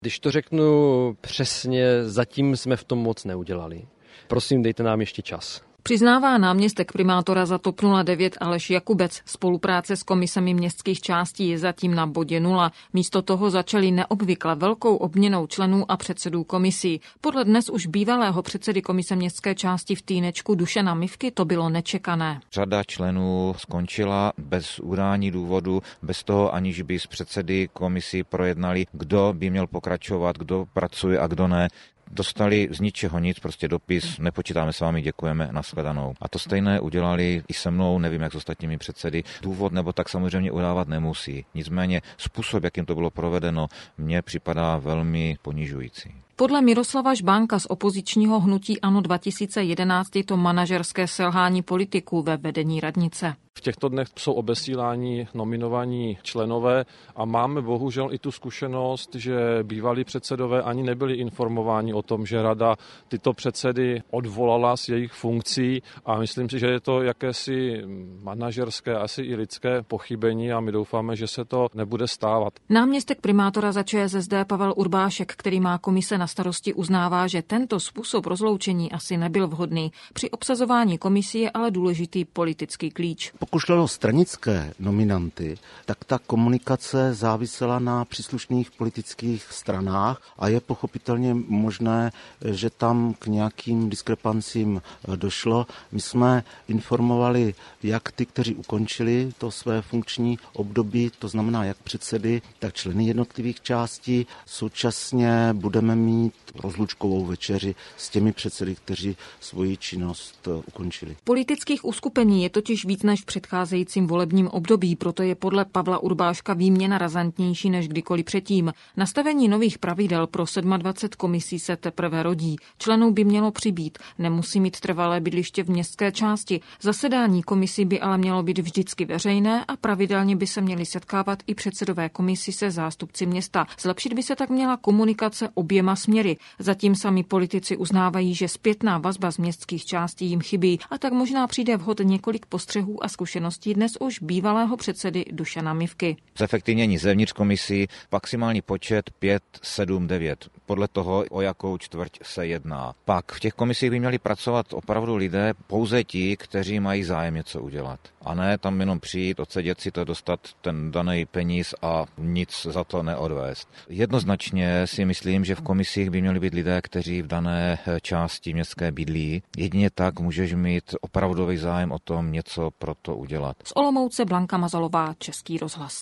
Když to řeknu přesně, zatím jsme v tom moc neudělali. Prosím, dejte nám ještě čas. Přiznává náměstek primátora za TOP 09 Aleš Jakubec. Spolupráce s komisemi městských částí je zatím na bodě nula. Místo toho začali neobvykle velkou obměnou členů a předsedů komisí. Podle dnes už bývalého předsedy komise městské části v Týnečku Dušana Mivky to bylo nečekané. Řada členů skončila bez udání důvodu, bez toho, aniž by s předsedy komisí projednali, kdo by měl pokračovat, kdo pracuje a kdo ne. Dostali z ničeho nic, prostě dopis, nepočítáme s vámi, děkujeme, nashledanou. A to stejné udělali i se mnou, nevím jak s ostatními předsedy. Důvod nebo tak samozřejmě udávat nemusí. Nicméně způsob, jakým to bylo provedeno, mně připadá velmi ponižující. Podle Miroslava Žbánka z opozičního hnutí ANO 2011 je to manažerské selhání politiků ve vedení radnice. V těchto dnech jsou obesílání nominovaní členové a máme bohužel i tu zkušenost, že bývalí předsedové ani nebyli informováni o tom, že rada tyto předsedy odvolala z jejich funkcí a myslím si, že je to jakési manažerské, asi i lidské pochybení a my doufáme, že se to nebude stávat. Náměstek primátora za ČSSD Pavel Urbášek, který má komise na starosti, uznává, že tento způsob rozloučení asi nebyl vhodný. Při obsazování komisí je ale důležitý politický klíč. Pokud šlo o stranické nominanty, tak ta komunikace závisela na příslušných politických stranách a je pochopitelně možné, že tam k nějakým diskrepancím došlo. My jsme informovali jak ty, kteří ukončili to své funkční období, to znamená jak předsedy, tak členy jednotlivých částí. Současně budeme mít rozlučkovou večeři s těmi předsedy, kteří svoji činnost ukončili. Politických uskupení je totiž víc než v předcházejícím volebním období, proto je podle Pavla Urbáška výměna razantnější než kdykoliv předtím. Nastavení nových pravidel pro 27 komisí se teprve rodí. Členů by mělo přibýt, nemusí mít trvalé bydliště v městské části. Zasedání komisí by ale mělo být vždycky veřejné a pravidelně by se měli setkávat i předsedové komisí se zástupci města. Zlepšit by se tak měla komunikace oběma směry. Zatím sami politici uznávají, že zpětná vazba z městských částí jim chybí a tak možná přijde vhod několik postřehů a zkušeností dnes už bývalého předsedy Dušana Mivky. Zefektivnění zevnitř komisí, maximální počet 5, 7, 9. Podle toho, o jakou čtvrť se jedná. Pak v těch komisích by měli pracovat opravdu lidé, pouze ti, kteří mají zájem něco udělat. A ne tam jenom přijít, odsedět si to, dostat ten daný peníz a nic za to neodvést. Jednoznačně si myslím, že v komisích by měli být lidé, kteří v dané části městské bydlí. Jedině tak můžeš mít opravdový zájem o tom něco pro to udělat. Z Olomouce Blanka Mazalová, Český rozhlas.